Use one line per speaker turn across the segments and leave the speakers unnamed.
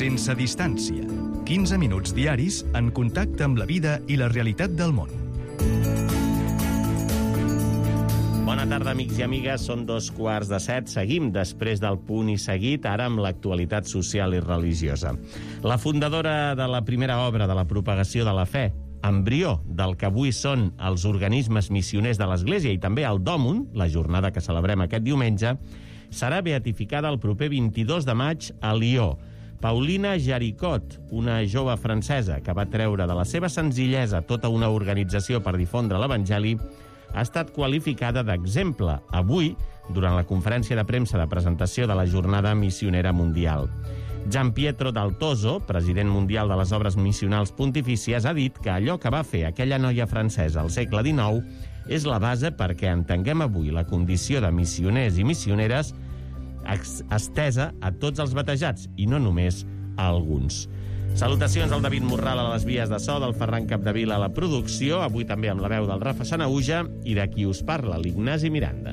Sense distància. 15 minuts diaris en contacte amb la vida i la realitat del món.
Bona tarda, amics i amigues. Són 6:45. Seguim després del punt i seguit, ara amb l'actualitat social i religiosa. La fundadora de la primera obra de la propagació de la fe, embrió del que avui són els organismes missioners de l'Església i també el Dòmun, la jornada que celebrem aquest diumenge, serà beatificada el proper 22 de maig a Lió. Paulina Jaricot, una jove francesa que va treure de la seva senzillesa tota una organització per difondre l'Evangeli, ha estat qualificada d'exemple avui durant la conferència de premsa de presentació de la Jornada Missionera Mundial. Gian Pietro Daltozo, president mundial de les obres missionals pontifícies, ha dit que allò que va fer aquella noia francesa al segle XIX és la base perquè entenguem avui la condició de missioners i missioneres estesa a tots els batejats i no només a alguns. Salutacions al David Morral a les vies de so, del Ferran Capdevila a la producció, avui també amb la veu del Rafa Sanahuja i de qui us parla, l'Ignasi Miranda.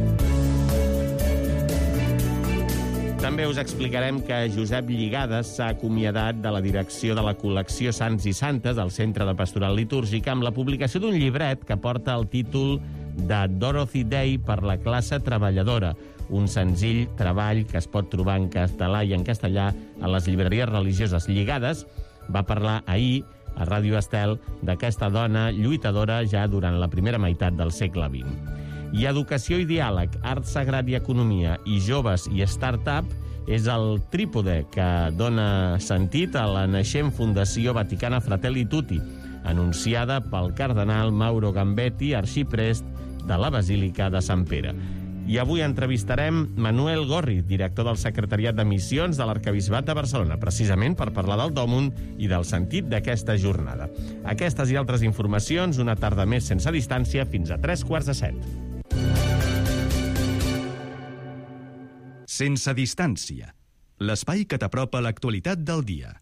També us explicarem que Josep Lligades s'ha acomiadat de la direcció de la col·lecció Sants i Santes del Centre de Pastoral Litúrgica amb la publicació d'un llibret que porta el títol de Dorothy Day per la classe treballadora, un senzill treball que es pot trobar en català i en castellà a les llibreries religioses. Lligades va parlar ahir a Ràdio Estel d'aquesta dona lluitadora ja durant la primera meitat del segle XX. I Educació i Diàleg, Art Sagrat i Economia i Joves i Startup és el trípode que dona sentit a la naixent Fundació Vaticana Fratelli Tutti, anunciada pel cardenal Mauro Gambetti, arxiprest de la Basílica de Sant Pere. I avui entrevistarem Manuel Gorri, director del Secretariat de Missions de l'Arquebisbat de Barcelona, precisament per parlar del Dòmun i del sentit d'aquesta jornada. Aquestes i altres informacions, una tarda més sense distància, fins a 6:45.
Sense distància. L'espai que t'apropa a l'actualitat del dia.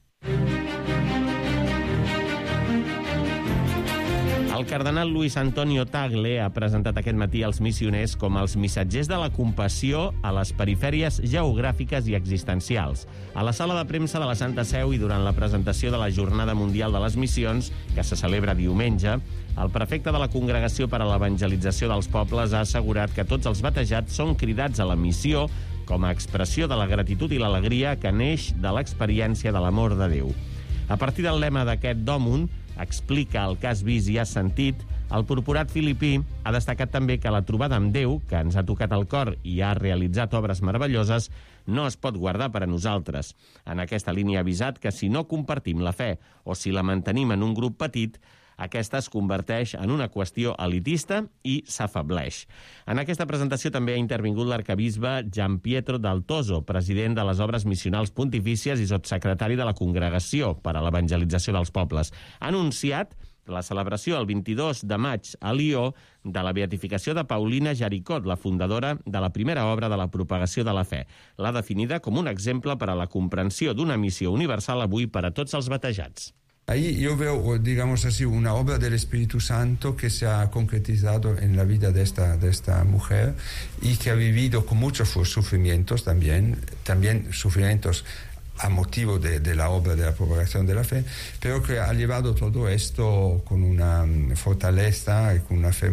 El cardenal Luis Antonio Tagle ha presentat aquest matí els missioners com els missatgers de la compassió a les perifèries geogràfiques i existencials. A la sala de premsa de la Santa Seu i durant la presentació de la Jornada Mundial de les Missions, que se celebra diumenge, el prefecte de la Congregació per a l'Evangelització dels Pobles ha assegurat que tots els batejats són cridats a la missió com a expressió de la gratitud i l'alegria que neix de l'experiència de l'amor de Déu. A partir del lema d'aquest Dòmun, explica el que has vist i has sentit, el purpurat filipí ha destacat també que la trobada amb Déu, que ens ha tocat el cor i ha realitzat obres meravelloses, no es pot guardar per a nosaltres. En aquesta línia ha avisat que si no compartim la fe o si la mantenim en un grup petit, aquesta es converteix en una qüestió elitista i s'afableix. En aquesta presentació també ha intervingut l'arquebisbe Gian Pietro Daltozo, president de les obres missionals pontifícies i sotssecretari de la Congregació per a l'Evangelització dels Pobles. Ha anunciat la celebració el 22 de maig a Lió de la beatificació de Paulina Jaricot, la fundadora de la primera obra de la propagació de la fe. L'ha definida com un exemple per a la comprensió d'una missió universal avui per a tots els batejats.
Ahí yo veo, digamos así, una obra del Espíritu Santo que se ha concretizado en la vida de esta mujer y que ha vivido con muchos sufrimientos también sufrimientos a motivo de la obra de la propagación de la fe, pero que ha llevado todo esto con una fortaleza y con una fe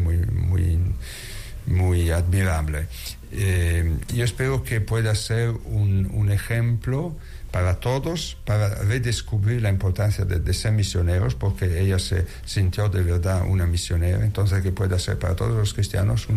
muy admirable. Yo espero que pueda ser un ejemplo para todos, para redescubrir la importancia de ser misioneros, porque ella se sintió de verdad una misionera, entonces que pueda ser para todos los cristianos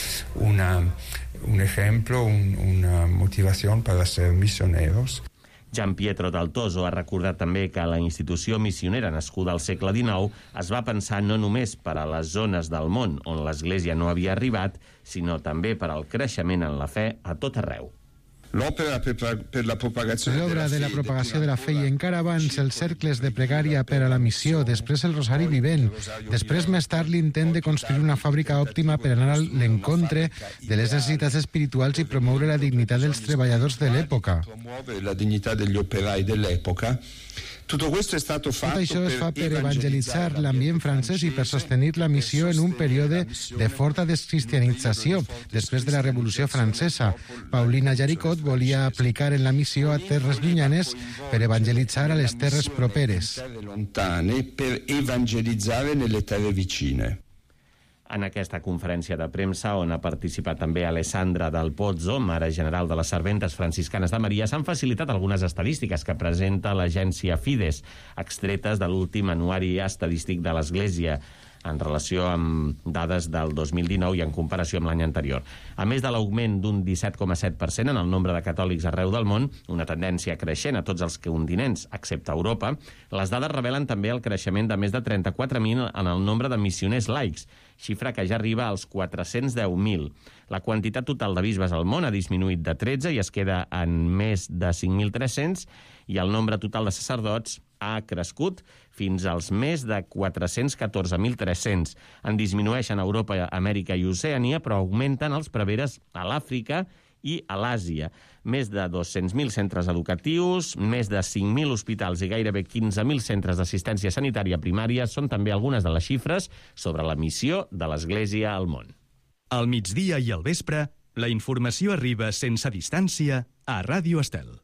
un ejemplo, una motivación para ser misioneros.
Gian Pietro Daltozo ha recordat també que la institució missionera nascuda al segle XIX es va pensar no només per a les zones del món on l'Església no havia arribat, sinó també per al creixement en la fe a tot arreu.
L'obra de la propagació de la fe i encara abans els cercles de pregària per a la missió, després el Rosari Vivent, després més tard l'intent de construir una fàbrica òptima per anar a l'encontre de les necessitats espirituals i promoure la dignitat dels treballadors de l'època.
La dignitat degli operai dell'epoca.
Tot això es fa per evangelitzar l'ambient francès i per sostenir la missió en un període de forta descristianització després de la Revolució Francesa. Paulina Jaricot volia aplicar en la missió a terres llunyanes per evangelitzar a les terres properes.
Per evangelitzare nelle terre vicine.
En aquesta conferència de premsa, on ha participat també Alessandra Dal Pozzo, mare general de les serventes franciscanes de Maria, s'han facilitat algunes estadístiques que presenta l'agència Fides, extretes de l'últim anuari estadístic de l'Església, en relació amb dades del 2019 i en comparació amb l'any anterior. A més de l'augment d'un 17,7% en el nombre de catòlics arreu del món, una tendència creixent a tots els continents, excepte Europa, les dades revelen també el creixement de més de 34.000 en el nombre de missioners laics, xifra que ja arriba als 410.000. La quantitat total de bisbes al món ha disminuït de 13 i es queda en més de 5.300, i el nombre total de sacerdots ha crescut fins als més de 414.300. En disminueixen a Europa, Amèrica i Oceania, però augmenten els preveres a l'Àfrica i a l'Àsia. Més de 200.000 centres educatius, més de 5.000 hospitals i gairebé 15.000 centres d'assistència sanitària primària són també algunes de les xifres sobre la missió de l'Església al món.
Al migdia i al vespre, la informació arriba sense distància a Ràdio Estel.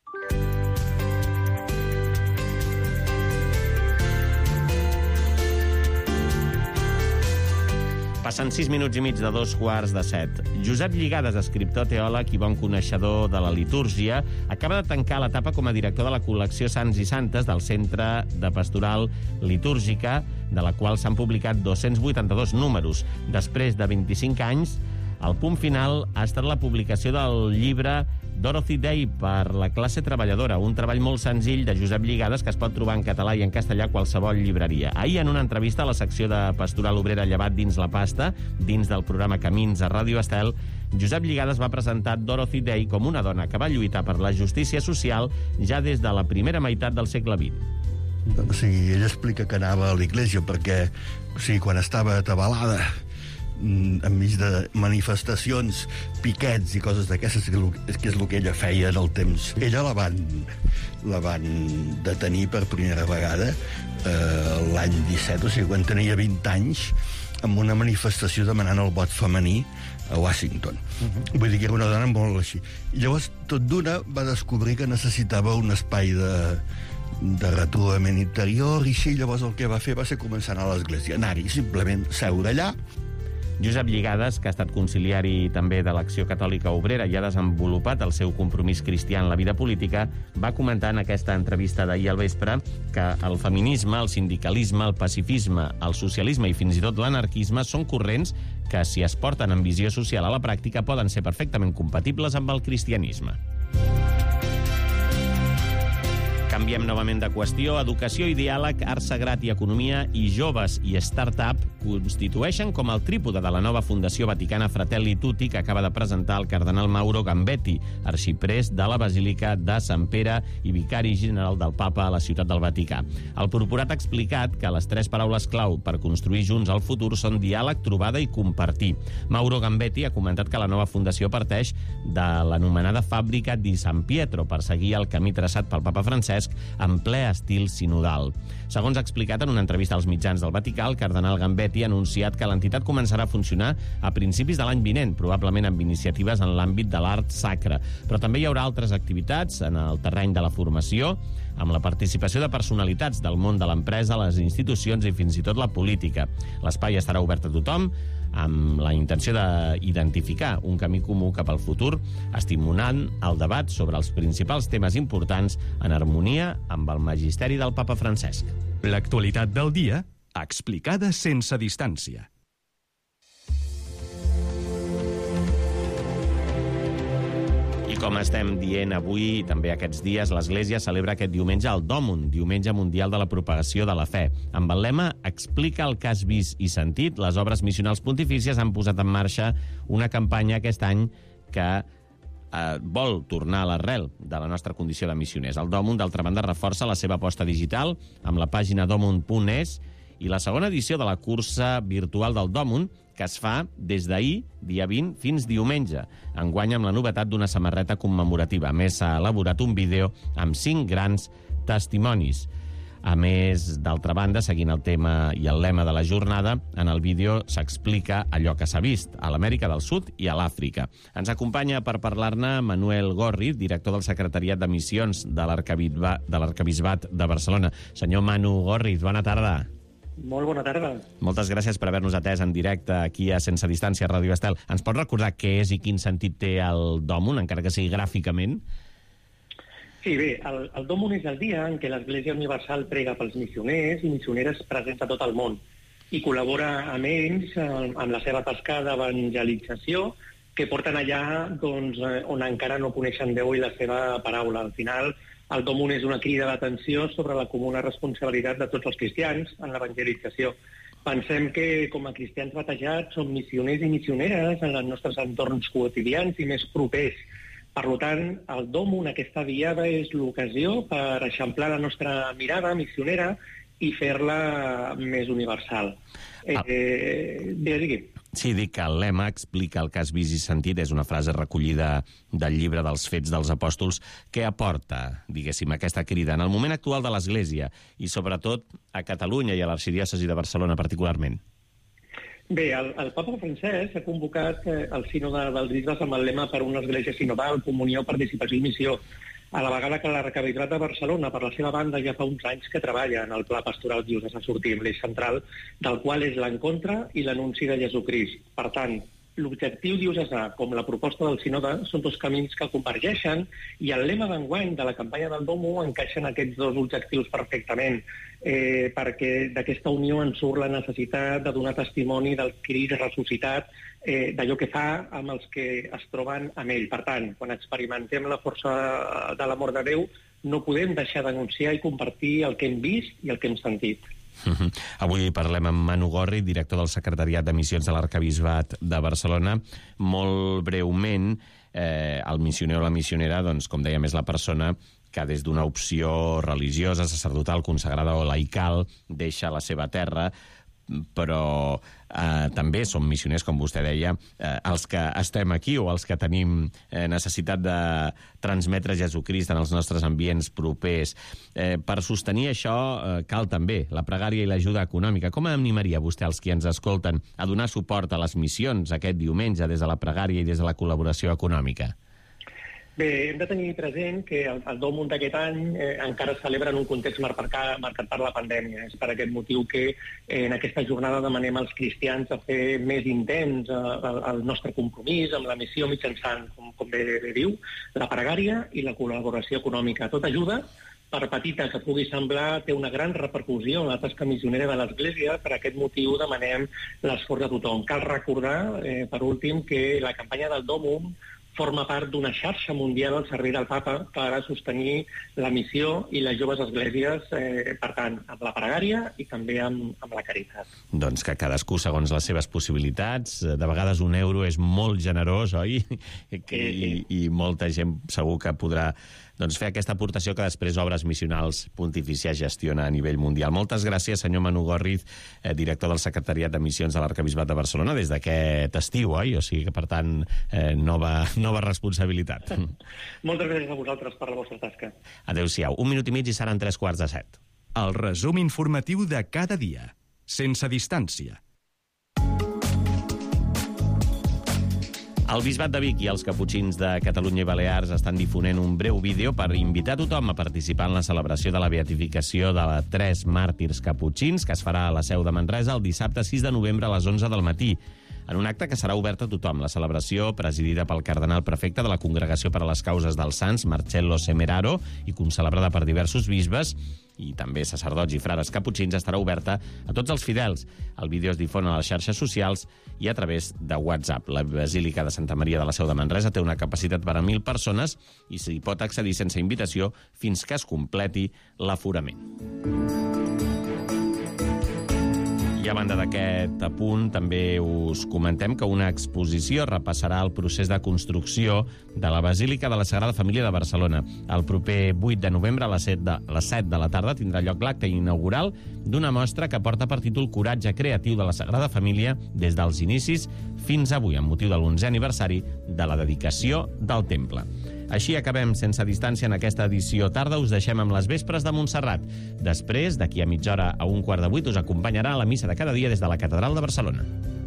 Passen 6 minuts i mig de 2:15. Josep Lligades, escriptor, teòleg i bon coneixedor de la litúrgia, acaba de tancar l'etapa com a director de la col·lecció Sants i Santes del Centre de Pastoral Litúrgica, de la qual s'han publicat 282 números. Després de 25 anys, el punt final ha estat la publicació del llibre Dorothy Day per la classe treballadora, un treball molt senzill de Josep Lligades que es pot trobar en català i en castellà a qualsevol llibreria. Ahir, en una entrevista a la secció de Pastoral Obrera Llevat dins la pasta, dins del programa Camins a Ràdio Estel, Josep Lligades va presentar Dorothy Day com una dona que va lluitar per la justícia social ja des de la primera meitat del segle XX.
O sigui, ella explica que anava a l'església perquè, o sigui, quan estava atabalada enmig de manifestacions, piquets i coses d'aquestes, que és el que ella feia en el temps. Ella la van detenir per primera vegada l'any 17, o sigui, quan tenia 20 anys, amb una manifestació demanant el vot femení a Washington. Vull dir que era una dona molt així. I llavors, tot d'una, va descobrir que necessitava un espai de retrobament interior, i sí, llavors el que va fer va ser començar a anar a l'església, anar-hi, simplement seure allà.
Josep Lligades, que ha estat conciliari també de l'Acció Catòlica Obrera i ha desenvolupat el seu compromís cristià en la vida política, va comentar en aquesta entrevista d'ahir al vespre que el feminisme, el sindicalisme, el pacifisme, el socialisme i fins i tot l'anarquisme són corrents que, si es porten amb visió social a la pràctica, poden ser perfectament compatibles amb el cristianisme. Canviem novament de qüestió. Educació i diàleg, art sagrat i economia i joves i start-up constitueixen com el trípode de la nova Fundació Vaticana Fratelli Tutti que acaba de presentar el cardenal Mauro Gambetti, arxiprés de la Basílica de Sant Pere i vicari general del Papa a la Ciutat del Vaticà. El purpurat ha explicat que les 3 paraules clau per construir junts el futur són diàleg, trobada i compartir. Mauro Gambetti ha comentat que la nova fundació parteix de l'anomenada Fàbrica di San Pietro per seguir el camí traçat pel Papa Francesc en ple estil sinodal. Segons ha explicat en una entrevista als mitjans del Vaticà, el cardenal Gambetti ha anunciat que l'entitat començarà a funcionar a principis de l'any vinent, probablement amb iniciatives en l'àmbit de l'art sacre. Però també hi haurà altres activitats en el terreny de la formació, amb la participació de personalitats del món de l'empresa, les institucions i fins i tot la política. L'espai estarà obert a tothom, amb la intenció d'identificar un camí comú cap al futur, estimulant el debat sobre els principals temes importants en harmonia amb el magisteri del Papa Francesc.
L'actualitat del dia, explicada sense distància.
I com estem dient avui, també aquests dies, l'Església celebra aquest diumenge el Dòmund, Diumenge Mundial de la Propagació de la Fe. Amb el lema Explica el que has vist i sentit, les obres missionals pontifícies han posat en marxa una campanya aquest any que vol tornar a l'arrel de la nostra condició de missioners. El Dòmund, d'altra banda, reforça la seva aposta digital amb la pàgina domund.es i la segona edició de la cursa virtual del Dòmun, que es fa des d'ahir, dia 20, fins diumenge. Enguany amb la novetat d'una samarreta commemorativa. A més, s'ha elaborat un vídeo amb 5 grans testimonis. A més, d'altra banda, seguint el tema i el lema de la jornada, en el vídeo s'explica allò que s'ha vist a l'Amèrica del Sud i a l'Àfrica. Ens acompanya per parlar-ne Manuel Gorriz, director del Secretariat de Missions de l'Arquebisbat de Barcelona. Senyor Manu Gorriz, bona tarda.
Molt bona tarda.
Moltes gràcies per haver-nos atès en directe aquí a Sense Distància, a Ràdio Estel. Ens pot recordar què és i quin sentit té el Dòmun, encara que sigui gràficament?
Sí, bé, el Dòmun és el dia en què l'Església Universal prega pels missioners i missioneres presents a tot el món i col·labora amb ells amb la seva tasca d'evangelització que porten allà on encara no coneixen Déu i la seva paraula. Al final, el Dòmun és una crida d'atenció sobre la comuna responsabilitat de tots els cristians en l'evangelització. Pensem que, com a cristians batejats, som missioners i missioneres en els nostres entorns quotidians i més propers. Per tant, el Dòmun, aquesta diada, és l'ocasió per eixamplar la nostra mirada missionera i fer-la més universal. Digui.
Sí, dic que el lema explica el que has vist i sentit, és una frase recollida del llibre dels Fets dels Apòstols. Què aporta, diguéssim, aquesta crida en el moment actual de l'Església i, sobretot, a Catalunya i a l'Arxidiòcesi de Barcelona particularment?
Bé, el papa Francesc ha convocat el sínode dels bisbes amb el lema per una església sinodal, comunió, participació i missió, a la vegada que l'Arquebisbat de Barcelona, per la seva banda, ja fa uns anys que treballa en el Pla Pastoral Diocesà Sortir, l'eix central, del qual és l'encontre i l'anunci de Jesucrist. Per tant, l'objectiu diocesà, com la proposta del sínode, són dos camins que convergeixen i el lema d'enguany de la campanya del Dòmun encaixen aquests dos objectius perfectament, perquè d'aquesta unió en surt la necessitat de donar testimoni del Crist ressuscitat, d'allò que fa amb els que es troben amb ell. Per tant, quan experimentem la força de l'amor de Déu, no podem deixar d'anunciar i compartir el que hem vist i el que hem sentit.
Avui parlem amb Manu Gorriz, director del Secretariat de Missions de l'Arquebisbat de Barcelona. Molt breument, el missioner o la missionera, doncs, com dèiem, és la persona que des d'una opció religiosa, sacerdotal, consagrada o laical deixa la seva terra, però també som missioners, com vostè deia, els que estem aquí o els que tenim necessitat de transmetre Jesucrist en els nostres ambients propers. Per sostenir això cal també la pregària i l'ajuda econòmica. Com animaria vostè els que ens escolten a donar suport a les missions aquest diumenge des de la pregària i des de la col·laboració econòmica?
Bé, hem de tenir present que el Dòmun d'aquest any encara es celebra en un context marcat per la pandèmia. És per aquest motiu que en aquesta jornada demanem als cristians a fer més intens el nostre compromís amb la missió mitjançant, com bé diu, la pregària i la col·laboració econòmica. Tot ajuda, per petita que pugui semblar, té una gran repercussió en la tasca missionera de l'Església. Per aquest motiu demanem l'esforç de tothom. Cal recordar, per últim, que la campanya del Dòmun forma part d'una xarxa mundial al servei del Papa per a sostenir la missió i les joves esglésies, per tant, amb la pregària i també amb la caritat.
Doncs que cadascú segons les seves possibilitats. De vegades un euro és molt generós, oi? I molta gent segur que podrà fer aquesta aportació que després Obres Missionals Pontifícia gestiona a nivell mundial. Moltes gràcies, senyor Manu Gorriz, director del Secretariat de Missions de l'Arquebisbat de Barcelona, des d'aquest estiu, oi? O sigui que, per tant, nova responsabilitat.
Moltes gràcies a vosaltres per la vostra tasca.
Adéu-siau. 1 minut i mig i seran 3:45.
El resum informatiu de cada dia. Sense distància.
El Bisbat de Vic i els Caputxins de Catalunya i Balears estan difonent un breu vídeo per invitar tothom a participar en la celebració de la beatificació de 3 màrtirs caputxins que es farà a la seu de Manresa el dissabte 6 de novembre a les 11 del matí. En un acte que serà obert a tothom, la celebració, presidida pel cardenal prefecte de la Congregació per a les Causes dels Sants, Marcello Semeraro, i concelebrada per diversos bisbes i també sacerdots i frares caputxins, estarà oberta a tots els fidels. El vídeo es difon a les xarxes socials i a través de WhatsApp. La Basílica de Santa Maria de la Seu de Manresa té una capacitat per a 1.000 persones i s'hi pot accedir sense invitació fins que es completi l'aforament. I a banda d'aquest apunt, també us comentem que una exposició repassarà el procés de construcció de la Basílica de la Sagrada Família de Barcelona. El proper 8 de novembre a les 7 de la tarda tindrà lloc l'acte inaugural d'una mostra que porta per títol Coratge creatiu de la Sagrada Família des dels inicis fins avui, amb motiu de l'11è aniversari de la dedicació del temple. Així acabem sense distància en aquesta edició tarda. Us deixem amb les vespres de Montserrat. Després, d'aquí a mitja hora a 7:15, us acompanyarà a la missa de cada dia des de la Catedral de Barcelona.